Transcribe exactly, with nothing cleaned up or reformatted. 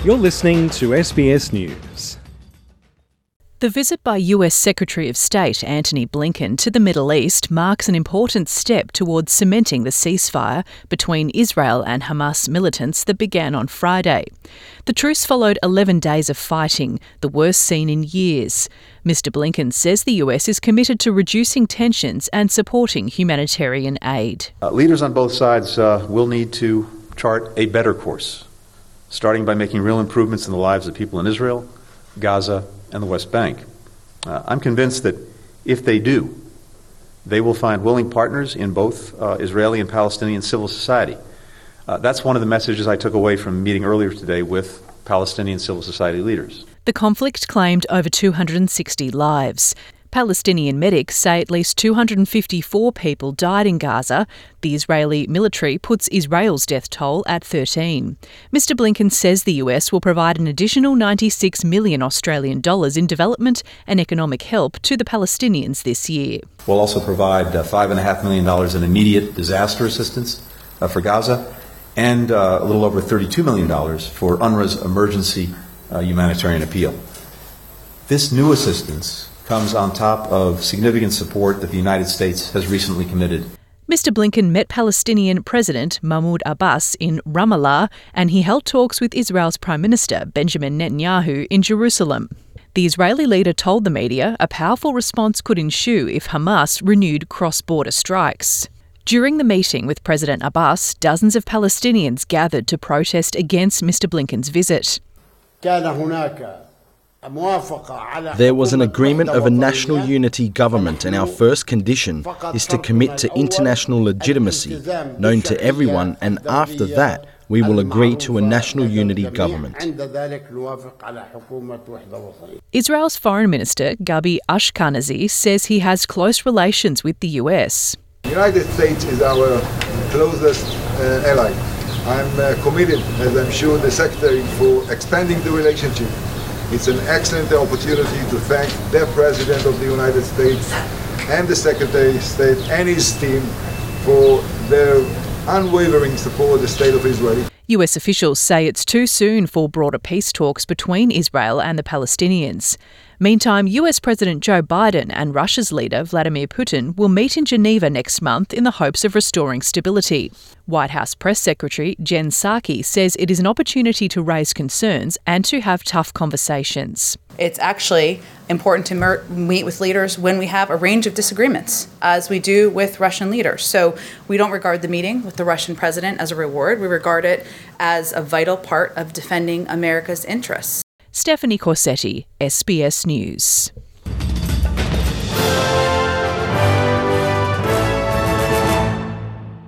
You're listening to S B S News. The visit by U S Secretary of State Antony Blinken to the Middle East marks an important step towards cementing the ceasefire between Israel and Hamas militants that began on Friday. The truce followed eleven days of fighting, the worst seen in years. Mister Blinken says the U S is committed to reducing tensions and supporting humanitarian aid. Uh, leaders on both sides uh, will need to chart a better course, starting by making real improvements in the lives of people in Israel, Gaza, and the West Bank. Uh, I'm convinced that if they do, they will find willing partners in both uh, Israeli and Palestinian civil society. Uh, that's one of the messages I took away from a meeting earlier today with Palestinian civil society leaders. The conflict claimed over two hundred sixty lives. Palestinian medics say at least two hundred fifty-four people died in Gaza. The Israeli military puts Israel's death toll at thirteen. Mister Blinken says the U S will provide an additional ninety-six million Australian dollars in development and economic help to the Palestinians this year. We'll also provide uh, five point five million dollars in immediate disaster assistance uh, for Gaza and uh, a little over thirty-two million dollars for UNRWA's emergency uh, humanitarian appeal. This new assistance comes on top of significant support that the United States has recently committed. Mister Blinken met Palestinian President Mahmoud Abbas in Ramallah, and he held talks with Israel's Prime Minister Benjamin Netanyahu in Jerusalem. The Israeli leader told the media a powerful response could ensue if Hamas renewed cross-border strikes. During the meeting with President Abbas, dozens of Palestinians gathered to protest against Mister Blinken's visit. There was an agreement of a national unity government, and our first condition is to commit to international legitimacy, known to everyone, and after that, we will agree to a national unity government. Israel's Foreign Minister Gabi Ashkenazi says he has close relations with the U S. The United States is our closest uh, ally. I'm uh, committed, as I'm sure the Secretary, for expanding the relationship. It's an excellent opportunity to thank the President of the United States and the Secretary of State and his team for their unwavering support of the State of Israel. U S officials say it's too soon for broader peace talks between Israel and the Palestinians. Meantime, U S President Joe Biden and Russia's leader Vladimir Putin will meet in Geneva next month in the hopes of restoring stability. White House Press Secretary Jen Psaki says it is an opportunity to raise concerns and to have tough conversations. It's actually important to mer- meet with leaders when we have a range of disagreements, as we do with Russian leaders. So we don't regard the meeting with the Russian president as a reward. We regard it as a vital part of defending America's interests. Stephanie Corsetti, S B S News.